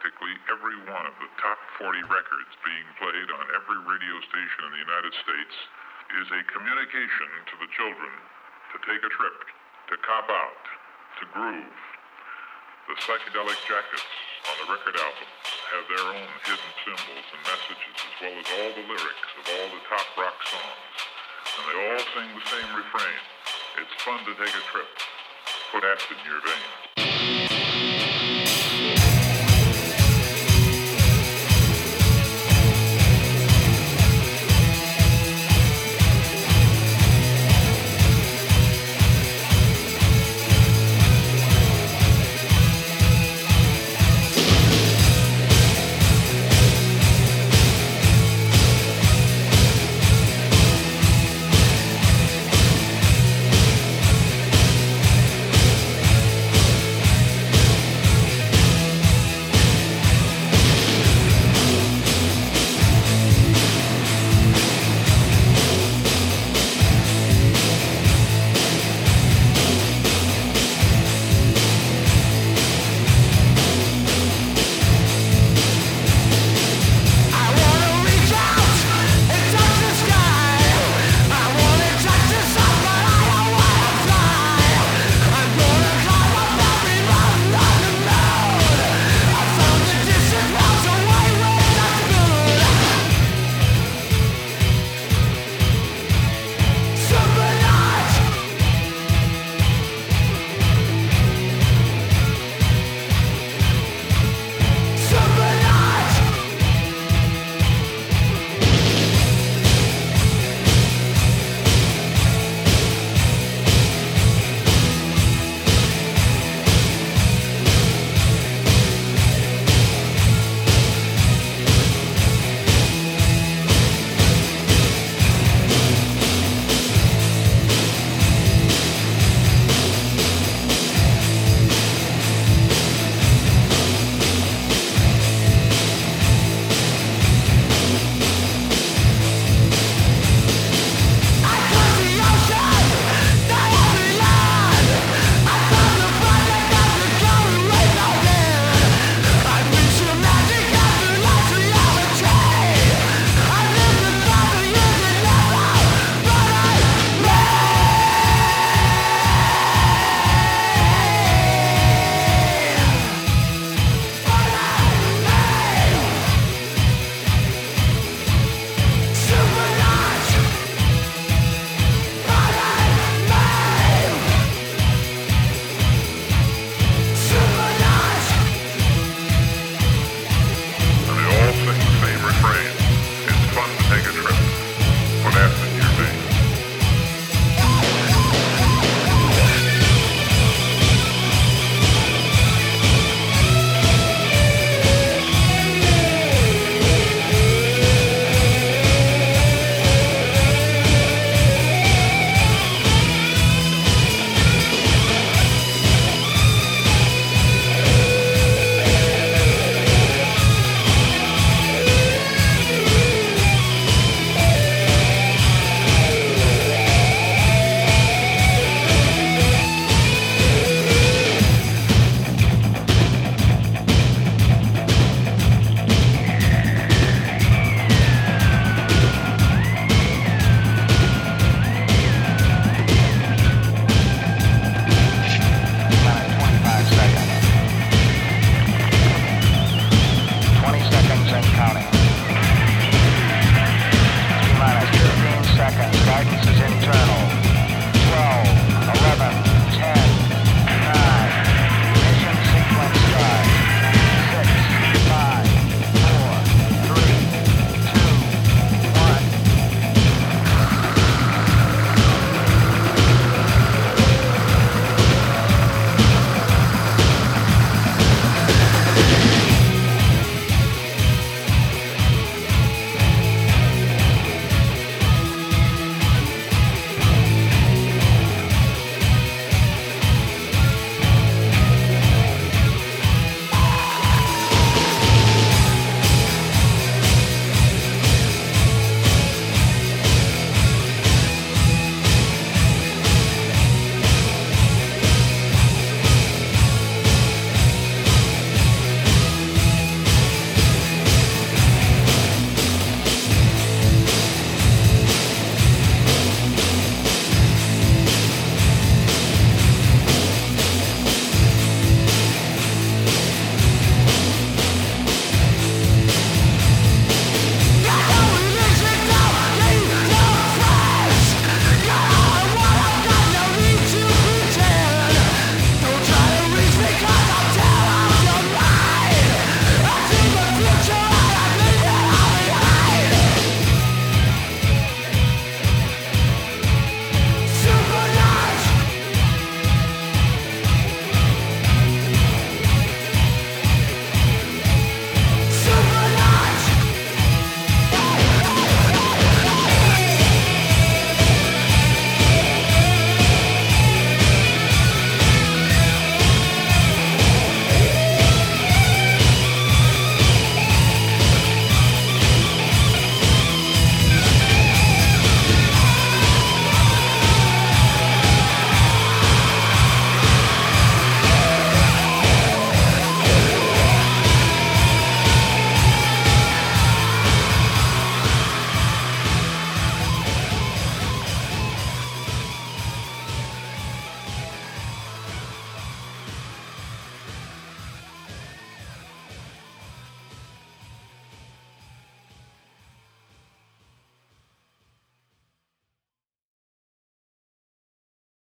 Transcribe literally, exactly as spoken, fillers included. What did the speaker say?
practically every one of the top forty records being played on every radio station in the United States is a communication to the children to take a trip, to cop out, to groove. The psychedelic jackets on the record album have their own hidden symbols and messages, as well as all the lyrics of all the top rock songs. And they all sing the same refrain. It's fun to take a trip. Put acid in your veins.